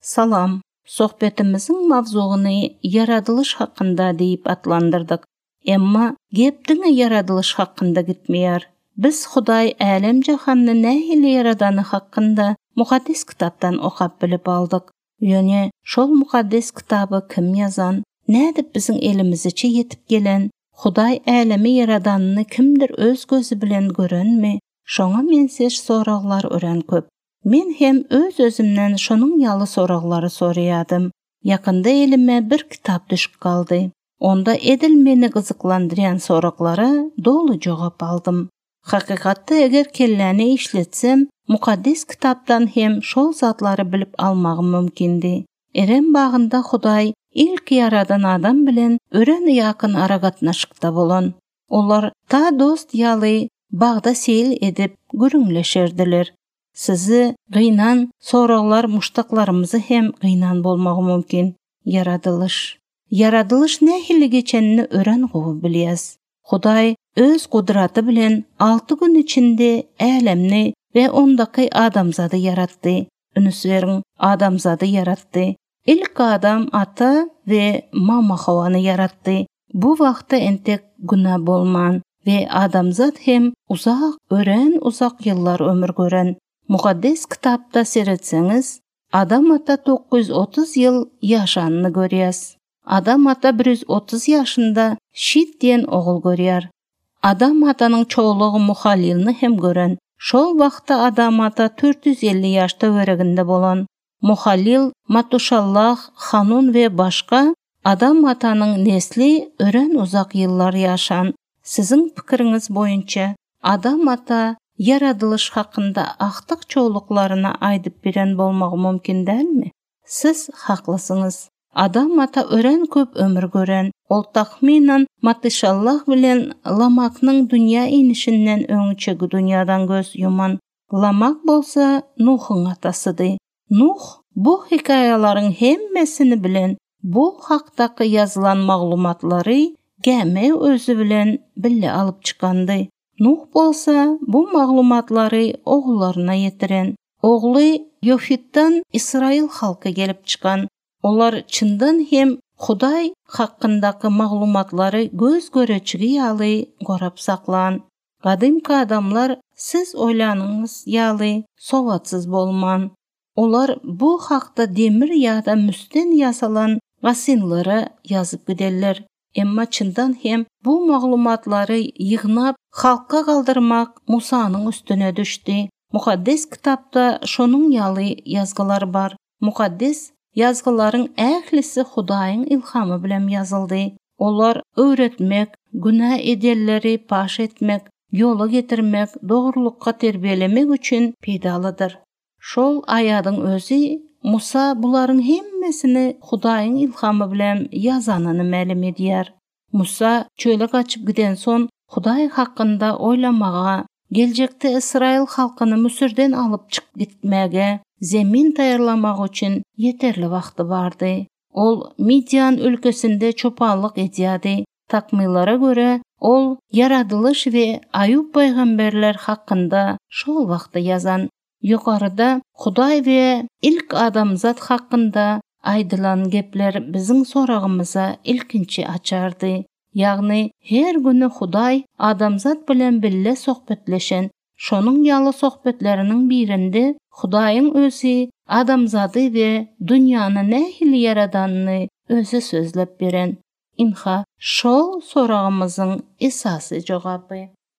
Salam, sohbetimizin mavzuğunu yaradılış hakkında deyip atlandırdık. Emma gepdine yaradılış hakkında gitmeyer. Biz Huday alem jahanny nähili yaradanı hakkında muqaddes kitaptan okap bilip aldık. Ýöne şol muqaddes kitabı kim yazan, nädip bizim elimiziçe yetip gelen, Huday alemi yaradanını kimdir öz gözü bilen görenmi? Şoňa men seç soraglar ören köp. Men hem öz özümden şonun ýaly soraglary soraýadym. Yakında elime bir kitap düşüp kaldy. Onda edil meni gyzyklandyran soraglara dolu jogap aldım. Hakykatda eger kelleni işletsem, muqaddes kitapdan hem şol zatlary bilip almagym mümkindi. Eren bagynda Huday ilk yaradan adam bilen ören ýakyn aragatnaşykda bolan. Olar ta dost ýaly bagda seyl edip gürüňleşerdiler. Sizi gıynan soraglar muştaklarımızı hem gıynan bolmagy mümkin. Yaradılış nähili geçenini ören gowy bilýäs. Huday öz gudraty bilen 6 gün içinde alemni ve ondaky adamzady yaratdy. Ünsülerin adamzady yaratdy. İlk adam ata ve mama Hawany yaratdy. Bu wagtda entek günah bolman ve adamzat hem uzak yıllar ömür gören. Muqaddes kitapda seretseňiz, adam ata 930 ýyl ýaşanyny görýäs. Adam ata 130 ýaşynda Şit diýen ogul görýär. Adam atanyň çoğulugy Muhalilni hem gören. Şol wagtda adam ata 450 ýaşda öreginde bolan. Muhalil, Matuşallah, Hanun we başga adam atanyň nesli ören uzak ýyllar ýaşan. Sizin pikiriňiz boýunça adam ata yaradılış hakkında ahtyk çoğuluklaryna aýdyp beren bolmagy mümkin dälmi? Siz haklysınız. Adam ata ören köp ömür gören. Ol tahminan Matuşallah bilen Lamaknyň dünýä inişinden öňçegi dünýädan göz yuman. Lamak bolsa Nuhyň atasydy. Nuh bu hikaýalaryň hemmesini bilen, bu hakdaky ýazylan maglumatlary gäme özü bilen bille alyp çykandy. Nuh bolsa bu maglumatlary oglaryna ýetiren. Ogly Yofitdan Israil halky gelip çykan. Olar çyndan hem Huday hakkındaky maglumatlary göz göreçigi ýaly gorap saklan. Gadymky adamlar siz oýlanyňyz ýaly sowatsyz bolman. Olar bu hakda demir ýa-da müsten ýasalan gasynlary ýazyp giderler. Emma çyndan hem bu maglumatlary ýygnap halka galdyrmak Musanyň üstüne düşdi. Muqaddes kitapda şonuň ýaly ýazgylar bar. Muqaddes ýazgylaryň ählisi Hudaýyň ilhamy bilen ýazyldy. Olar öwretmek, günah edenleri paş etmek, ýola getirmek, dogrulukka terbiýelemek üçin peýdalydyr. Şol aýadyň özü Musa bularyň hemmesini Hudaýyň ilhamy bilen ýazanyny mälim edýär. Musa çöle gaçyp giden son Hudaý hakkında oýlamaga, geljekde Israil halkyny Müsirden alyp çykyp gitmäge, zemin taýýarlamak üçin ýeterli wagty bardy. Ol Midian ülkesinde çopanlyk edýärdi. Takmylara göre ol yaradılış we Ayub peýgamberler hakkında şol wagtda ýazan. Yukarıda Huday we ilk adamzat hakkında aýdylan gepler bizim soragymyza ilkinçi açardy. Ýagny her güni Huday adamzat bilen bille sohbetleşen. Şonuň ýaly sohbetleriniň birinde Hudaýyň özü adamzady we dünýäni nähili yaradanyny özü sözlep beren. Inha şol soragymyzyň esasy jogapy.